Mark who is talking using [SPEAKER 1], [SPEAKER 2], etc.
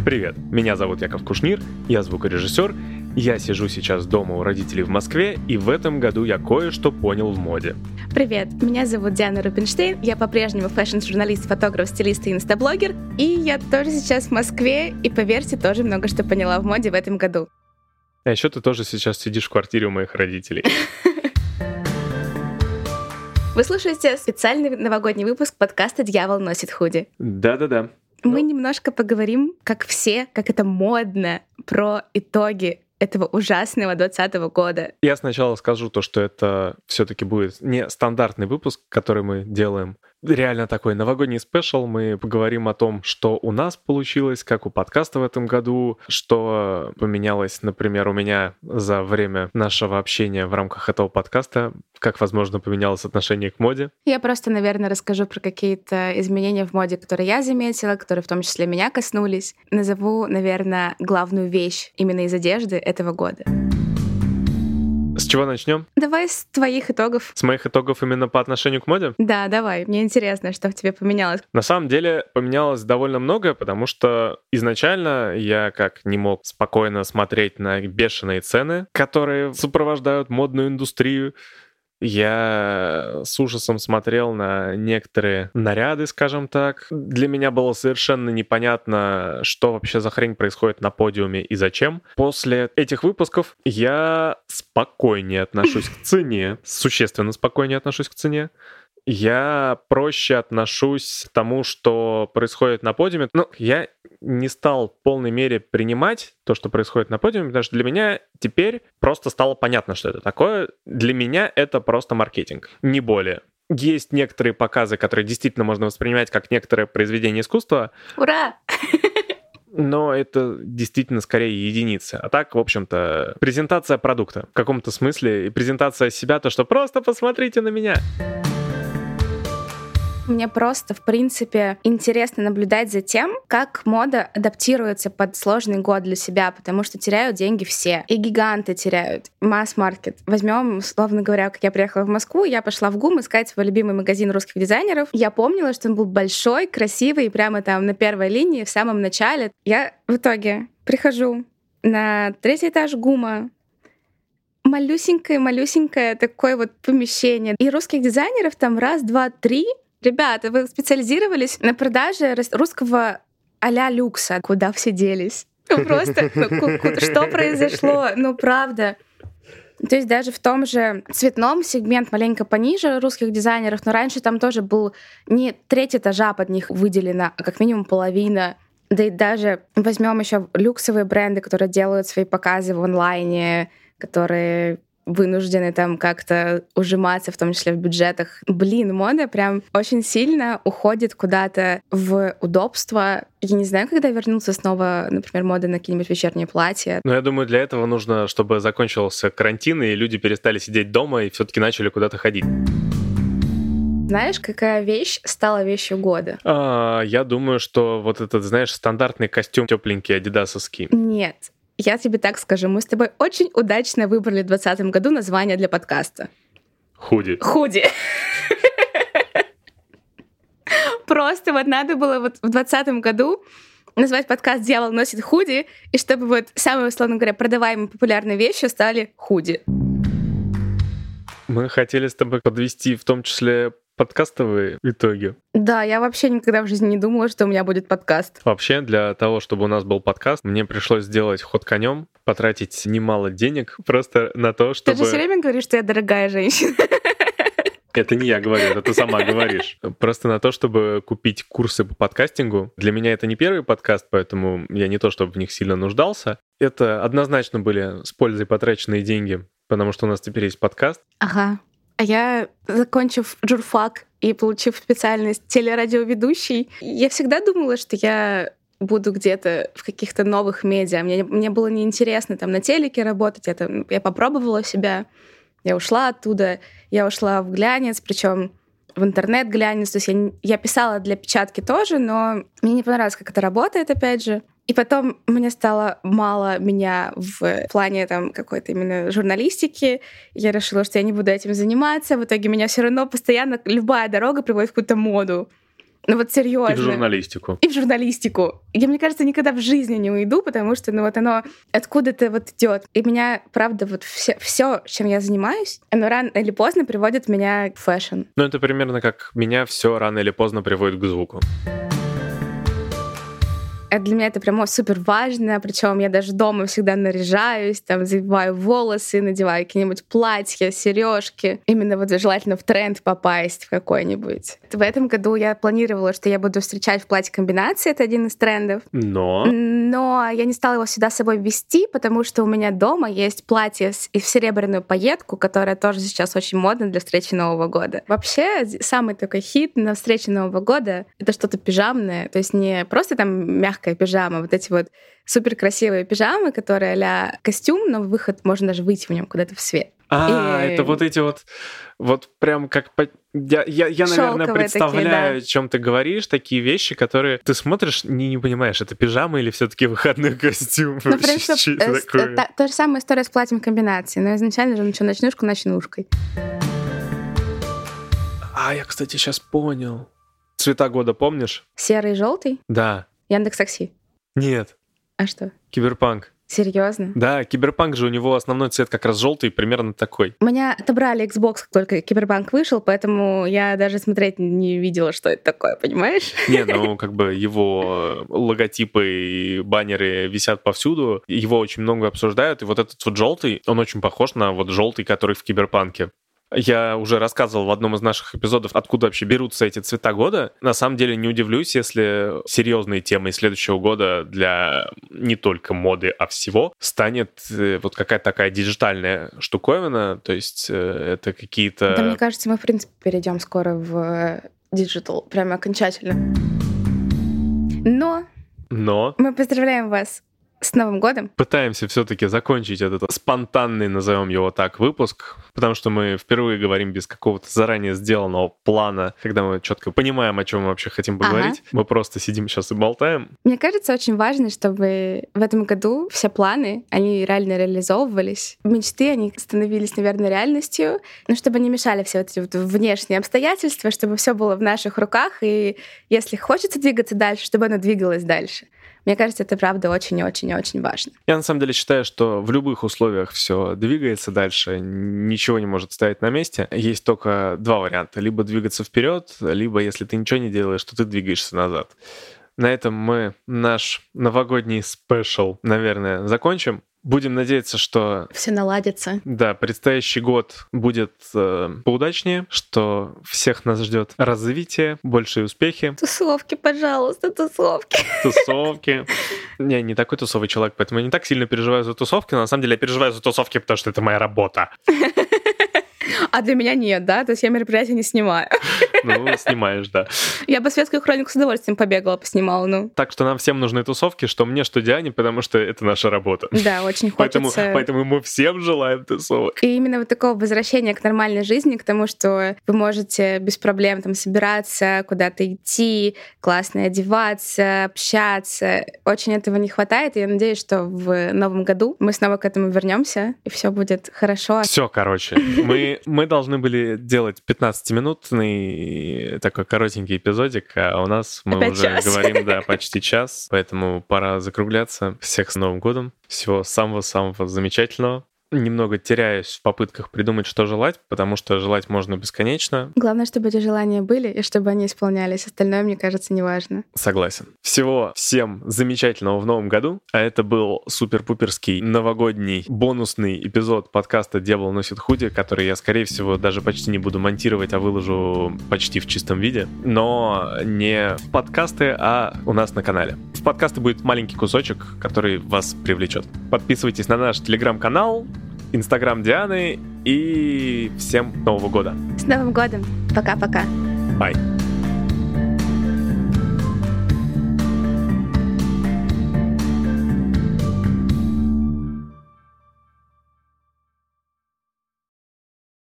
[SPEAKER 1] Привет, меня зовут Яков Кушнир, я звукорежиссер, я сижу сейчас дома у родителей в Москве, и в этом году я кое-что понял в моде.
[SPEAKER 2] Привет, меня зовут Диана Рубинштейн, я по-прежнему фэшн-журналист, фотограф, стилист и инстаблогер, и я тоже сейчас в Москве, и, поверьте, тоже много что поняла в моде в этом году.
[SPEAKER 1] А еще ты тоже сейчас сидишь в квартире у моих родителей.
[SPEAKER 2] Вы слушаете специальный новогодний выпуск подкаста «Дьявол носит худи».
[SPEAKER 1] Да-да-да.
[SPEAKER 2] Мы немножко поговорим, как все, как это модно, про итоги этого ужасного 2020 года.
[SPEAKER 1] Я сначала скажу то, что это все-таки будет не стандартный выпуск, который мы делаем. Реально такой новогодний спешл. Мы поговорим о том, что у нас получилось, как у подкаста в этом году, что поменялось, например, у меня за время нашего общения в рамках этого подкаста, как, возможно, поменялось отношение к моде.
[SPEAKER 2] Я просто, наверное, расскажу про какие-то изменения в моде, которые я заметила, которые в том числе меня коснулись. Назову, наверное, главную вещь именно из одежды этого года.
[SPEAKER 1] С чего начнем?
[SPEAKER 2] Давай с твоих итогов.
[SPEAKER 1] С моих итогов именно по отношению к моде?
[SPEAKER 2] Да, давай. Мне интересно, что в тебе поменялось.
[SPEAKER 1] На самом деле поменялось довольно много, потому что изначально я как не мог спокойно смотреть на бешеные цены, которые сопровождают модную индустрию. Я с ужасом смотрел на некоторые наряды, скажем так. Для меня было совершенно непонятно, что вообще за хрень происходит на подиуме и зачем. После этих выпусков я спокойнее отношусь к цене, существенно спокойнее отношусь к цене. Я проще отношусь к тому, что происходит на подиуме. Я не стал в полной мере принимать то, что происходит на подиуме, потому что для меня теперь просто стало понятно, что это такое. Для меня это просто маркетинг, не более. Есть некоторые показы, которые действительно можно воспринимать как некоторое произведение искусства.
[SPEAKER 2] Ура!
[SPEAKER 1] Но это действительно скорее единицы. А так, в общем-то, презентация продукта в каком-то смысле и презентация себя, то, что просто посмотрите на меня.
[SPEAKER 2] Мне просто, в принципе, интересно наблюдать за тем, как мода адаптируется под сложный год для себя, потому что теряют деньги все. И гиганты теряют. Масс-маркет. Возьмем, условно говоря, как я приехала в Москву, я пошла в ГУМ искать свой любимый магазин русских дизайнеров. Я помнила, что он был большой, красивый, и прямо там на первой линии, в самом начале. Я в итоге прихожу на 3-й этаж ГУМа, малюсенькое такое вот помещение. И русских дизайнеров там раз, два, три. Ребята, вы специализировались на продаже русского а-ля люкса. Куда все делись? Просто, что произошло? Правда. То есть даже в том же цветном сегмент маленько пониже русских дизайнеров, но раньше там тоже был не 3 этажа под них выделено, а как минимум половина. Да и даже возьмем еще люксовые бренды, которые делают свои показы в онлайне, которые вынуждены там как-то ужиматься, в том числе в бюджетах. Мода прям очень сильно уходит куда-то в удобство. Я не знаю, когда вернутся снова, например, мода на какие-нибудь вечерние платья.
[SPEAKER 1] Я думаю, для этого нужно, чтобы закончился карантин, и люди перестали сидеть дома и все-таки начали куда-то ходить.
[SPEAKER 2] Знаешь, какая вещь стала вещью года?
[SPEAKER 1] Я думаю, что вот этот, стандартный костюм тепленький, адидасовский.
[SPEAKER 2] Нет. Я тебе так скажу, мы с тобой очень удачно выбрали в 2020 году название для подкаста.
[SPEAKER 1] Худи.
[SPEAKER 2] Просто надо было в 2020 году назвать подкаст «Дьявол носит худи», и чтобы самые, условно говоря, продаваемые популярные вещи стали худи.
[SPEAKER 1] Мы хотели с тобой подвести в том числе подкастовые итоги.
[SPEAKER 2] Да, я вообще никогда в жизни не думала, что у меня будет подкаст.
[SPEAKER 1] Вообще, для того, чтобы у нас был подкаст, мне пришлось сделать ход конем, потратить немало денег просто на то, чтобы...
[SPEAKER 2] Ты же все время говоришь, что я дорогая женщина.
[SPEAKER 1] Это не я говорю, это ты сама говоришь. Просто на то, чтобы купить курсы по подкастингу. Для меня это не первый подкаст, поэтому я не то, чтобы в них сильно нуждался. Это однозначно были с пользой потраченные деньги, потому что у нас теперь есть подкаст.
[SPEAKER 2] Ага. А я, закончив журфак и получив специальность телерадиоведущий, я всегда думала, что я буду где-то в каких-то новых медиа. Мне было неинтересно там на телеке работать. Я попробовала себя. Я ушла оттуда. Я ушла в глянец, причем в интернет-глянец. То есть я писала для печатки тоже, но мне не понравилось, как это работает, опять же. И потом мне стало мало меня в плане там какой-то именно журналистики. Я решила, что я не буду этим заниматься. В итоге меня все равно постоянно любая дорога приводит в какую-то моду. Ну вот серьезно.
[SPEAKER 1] И в журналистику.
[SPEAKER 2] И в журналистику. Я, мне кажется, никогда в жизни не уйду, потому что, ну вот оно откуда-то вот идет. И меня, правда, вот все, чем я занимаюсь, оно рано или поздно приводит меня в фэшн.
[SPEAKER 1] Ну это примерно как меня все рано или поздно приводит к звуку.
[SPEAKER 2] Для меня это прямо супер важно, причем я даже дома всегда наряжаюсь, там завиваю волосы, надеваю какие-нибудь платья, сережки. Именно вот желательно в тренд попасть в какой-нибудь. В этом году я планировала, что я буду встречать в платье комбинации, это один из трендов. Но я не стала его сюда с собой вести, потому что у меня дома есть платье в серебряную пайетку, которая тоже сейчас очень модна для встречи Нового года. Вообще, самый такой хит на встрече Нового года — это что-то пижамное, то есть не просто там мягкая пижама, вот эти вот супер красивые пижамы, которые а-ля костюм, но выход можно даже выйти в нем куда-то в свет.
[SPEAKER 1] Это вот эти вот прям как... Я наверное, представляю,
[SPEAKER 2] такие, да.
[SPEAKER 1] О чем ты говоришь, такие вещи, которые ты смотришь, не понимаешь, это пижама или все-таки выходной костюм?
[SPEAKER 2] Ну, в принципе, та же самая история с платьем комбинации, но изначально же начал ночнушкой.
[SPEAKER 1] Я, кстати, сейчас понял. Цвета года помнишь?
[SPEAKER 2] Серый и желтый?
[SPEAKER 1] Да.
[SPEAKER 2] Яндекс.Такси?
[SPEAKER 1] Нет.
[SPEAKER 2] А что?
[SPEAKER 1] Киберпанк.
[SPEAKER 2] Серьезно?
[SPEAKER 1] Да, Киберпанк же у него основной цвет как раз желтый, примерно такой.
[SPEAKER 2] У меня отобрали Xbox, как только Киберпанк вышел, поэтому я даже смотреть не видела, что это такое, понимаешь?
[SPEAKER 1] Не, ну как бы его логотипы и баннеры висят повсюду, его очень много обсуждают, и вот этот вот желтый, он очень похож на вот желтый, который в Киберпанке. Я уже рассказывал в одном из наших эпизодов, откуда вообще берутся эти цвета года. На самом деле не удивлюсь, если серьезной темой следующего года для не только моды, а всего станет вот какая-то такая диджитальная штуковина. То есть это какие-то...
[SPEAKER 2] Да, мне кажется, мы, в принципе, перейдем скоро в диджитал, прямо окончательно. Но мы поздравляем вас с Новым годом.
[SPEAKER 1] Пытаемся все-таки закончить этот спонтанный, назовем его так, выпуск, потому что мы впервые говорим без какого-то заранее сделанного плана, когда мы четко понимаем, о чем мы вообще хотим поговорить. Мы просто сидим сейчас и болтаем.
[SPEAKER 2] Мне кажется, очень важно, чтобы в этом году все планы, они реально реализовывались. Мечты, они становились, наверное, реальностью, но чтобы не мешали все вот эти вот внешние обстоятельства, чтобы все было в наших руках, и если хочется двигаться дальше, чтобы оно двигалось дальше. Мне кажется, это правда очень-очень-очень важно.
[SPEAKER 1] Я на самом деле считаю, что в любых условиях все двигается дальше, ничего не может стоять на месте. Есть только два варианта. Либо двигаться вперед, либо, если ты ничего не делаешь, то ты двигаешься назад. На этом мы наш новогодний спешл, наверное, закончим. Будем надеяться, что...
[SPEAKER 2] Все наладится.
[SPEAKER 1] Да, предстоящий год будет поудачнее, что всех нас ждет развитие, большие успехи.
[SPEAKER 2] Тусовки, пожалуйста, тусовки.
[SPEAKER 1] Тусовки. Я не такой тусовый человек, поэтому я не так сильно переживаю за тусовки, но на самом деле я переживаю за тусовки, потому что это моя работа.
[SPEAKER 2] А для меня нет, да? То есть я мероприятия не снимаю.
[SPEAKER 1] Ну, снимаешь, да.
[SPEAKER 2] Я бы «Светскую хронику» с удовольствием побегала, поснимала, ну.
[SPEAKER 1] Так что нам всем нужны тусовки, что мне, что Диане, потому что это наша работа.
[SPEAKER 2] Да, очень хочется.
[SPEAKER 1] Поэтому мы всем желаем тусовок.
[SPEAKER 2] И именно вот такого возвращения к нормальной жизни, к тому, что вы можете без проблем там собираться, куда-то идти, классно одеваться, общаться. Очень этого не хватает, и я надеюсь, что в новом году мы снова к этому вернемся, и все будет хорошо.
[SPEAKER 1] Все, короче, мы должны были делать 15-минутный такой коротенький эпизодик, а у нас мы
[SPEAKER 2] опять
[SPEAKER 1] уже
[SPEAKER 2] час.
[SPEAKER 1] говорим, да, почти час, поэтому пора закругляться. Всех с Новым годом, всего самого-самого замечательного. Немного теряюсь в попытках придумать, что желать, потому что желать можно бесконечно.
[SPEAKER 2] Главное, чтобы эти желания были и чтобы они исполнялись. Остальное, мне кажется, не важно.
[SPEAKER 1] Согласен. Всего всем замечательного в новом году. А это был супер-пуперский новогодний бонусный эпизод подкаста «Дьявол носит худи», который я, скорее всего, даже почти не буду монтировать, а выложу почти в чистом виде. Но не в подкасты, а у нас на канале. В подкасты будет маленький кусочек, который вас привлечет. Подписывайтесь на наш телеграм-канал, Инстаграм Дианы и всем Нового года.
[SPEAKER 2] С Новым годом. Пока-пока.
[SPEAKER 1] Bye.